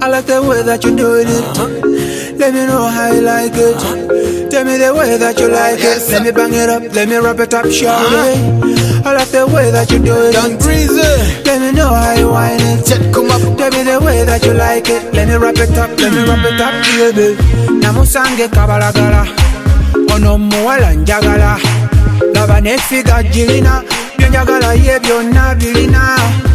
I like the way that you're doing it. Let me know how you like it. Tell me the way that you like it. Let me bang it up, let me wrap it up, shawty. I like the way that you do it. Don Breezy. Let me know how you whine it. Come up. Tell me the way that you like it. Let me wrap it up, let me wrap it up, baby. Namusange kabalagala, ono muwala njagala. Laba nefiga jirina, byenjagala ye byonna birina.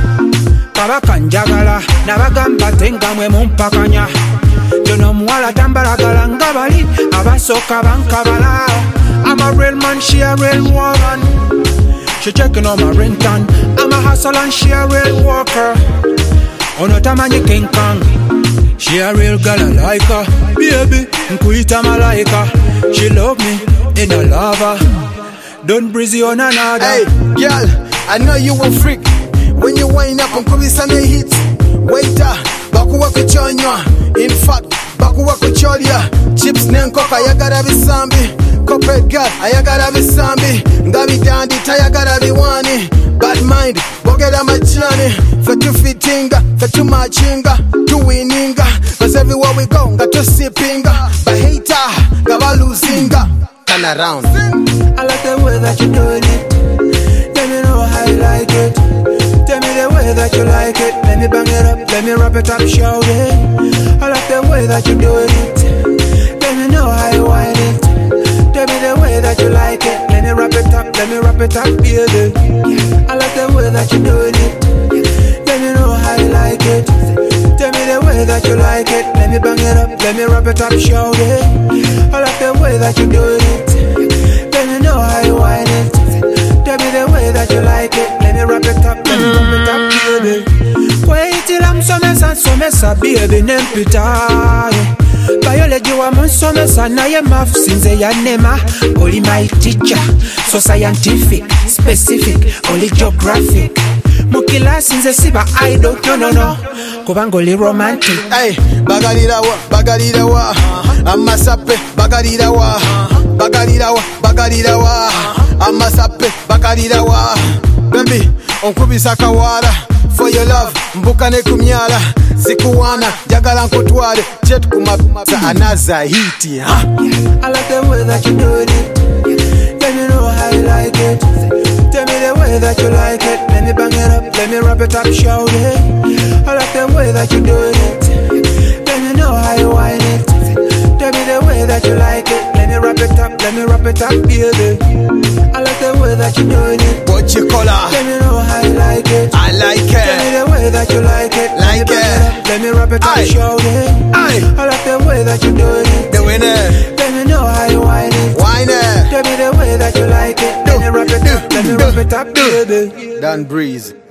Kabaka njagala, nabagamba tengamwe mumpakanya. Jono muwala tambalagala ngabali, abasoka bankabala. I'm a real man, she a real woman. She checking on my rent and I'm a hustle and she a real worker. Ono tamanyi King Kong. She a real girl, I like her. Baby, nkuita malaika. She love me, in a lover. Don't breezy on another. Hey, girl, I know you a freak. When you wind up and kubisa me hits. Waiter, bakuwa kuchonywa. In fact, bakuwa kucholya. Chips nenkoka yagara bisambi. Corporate girl, ayagara bisambi. Ngabi dandi, tayagara biwani. Bad mind, bogeda machani. Fetu fitinga, fetu machinga. Tuwininga, cause everywhere we go, ngatu sipinga. Bahita, gaba luzinga. Turn around. I like the way that you're doing it. Let me know how you like it. Tell me the way that you like it. Let me bang it up, let me wrap it up, shawty. I like the way that you're doing it. Let me know how you whine it. Tell me the way that you like it. Let me wrap it up, let me wrap it up, baby. I like the way that you're doing it. Let me know how you like it. Tell me the way that you like it. Let me bang it up, let me wrap it up, shawty. I like the way that you're doing it. Let me know how you whine it. Tell me the way that you like it. Let me wrap it up, let me wrap it up, baby. Wait till I'm somesa, baby, nempita. Biology wa munsomesa naye math sinze ya nema. Only my teacher, so scientific, specific, only geographic. Mukila sinze siba idol, no. Kubanga oli romantic. Hey, bagalira wa. Amasape, bagalira wa. Bagalira wa. Amasape, bagalira wa. Baby, onkubisa kawala. For your love, mbukane kumyala. Zikuwana, jagala nkutwale. Jet kumapita anaza hiti. I like the way that you do it. Let me know how you like it. Tell me the way that you like it. Let me bang it up, let me wrap it up, shawty. I like the way that you do it. Let me know how you whine it. Tell me the way that you like it. Let me wrap it up, let me wrap it up, baby. I like the way that you doing it. What you call her? Let me know how you like it. I like it. Tell me the way that you like it. Like it. Let me wrap it up, shawty. I like the way that you doing it. The winner. Let me know how you whine it. Whine it. Tell me the way that you like it. Let me wrap it up, let me wrap it up, baby. Don Breezy.